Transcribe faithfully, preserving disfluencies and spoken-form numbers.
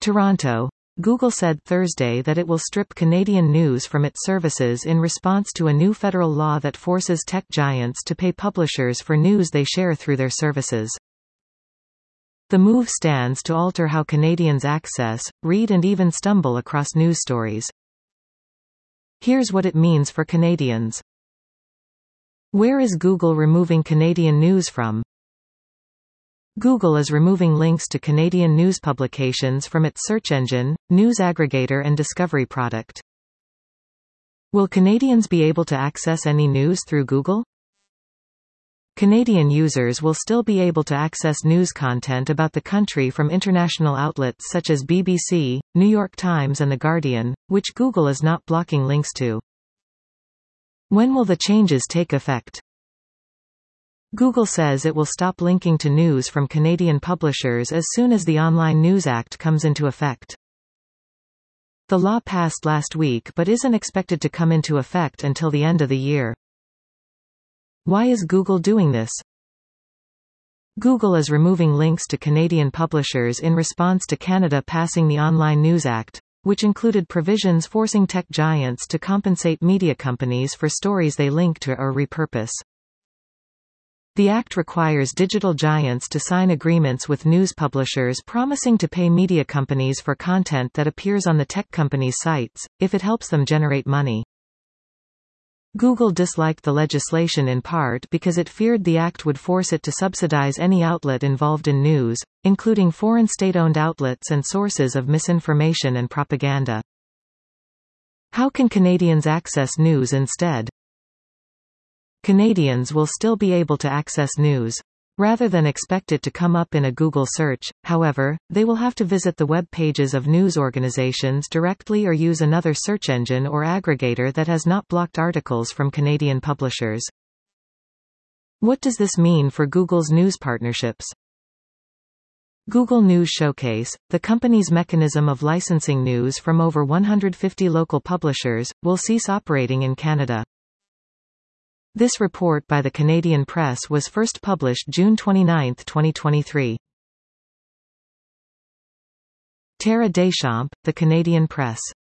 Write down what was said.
Toronto. Google said Thursday that it will strip Canadian news from its services in response to a new federal law that forces tech giants to pay publishers for news they share through their services. The move stands to alter how Canadians access, read and even stumble across news stories. Here's what it means for Canadians. Where is Google removing Canadian news from? Google is removing links to Canadian news publications from its search engine, news aggregator and discovery product. Will Canadians be able to access any news through Google? Canadian users will still be able to access news content about the country from international outlets such as B B C, New York Times and The Guardian, which Google is not blocking links to. When will the changes take effect? Google says it will stop linking to news from Canadian publishers as soon as the Online News Act comes into effect. The law passed last week but isn't expected to come into effect until the end of the year. Why is Google doing this? Google is removing links to Canadian publishers in response to Canada passing the Online News Act, which included provisions forcing tech giants to compensate media companies for stories they link to or repurpose. The act requires digital giants to sign agreements with news publishers promising to pay media companies for content that appears on the tech companies' sites, if it helps them generate money. Google disliked the legislation in part because it feared the act would force it to subsidize any outlet involved in news, including foreign state-owned outlets and sources of misinformation and propaganda. How can Canadians access news instead? Canadians will still be able to access news. Rather than expect it to come up in a Google search, however, they will have to visit the web pages of news organizations directly or use another search engine or aggregator that has not blocked articles from Canadian publishers. What does this mean for Google's news partnerships? Google News Showcase, the company's mechanism of licensing news from over one hundred fifty local publishers, will cease operating in Canada. This report by the Canadian Press was first published June twenty-ninth, twenty twenty-three. Tara Deschamps, The Canadian Press.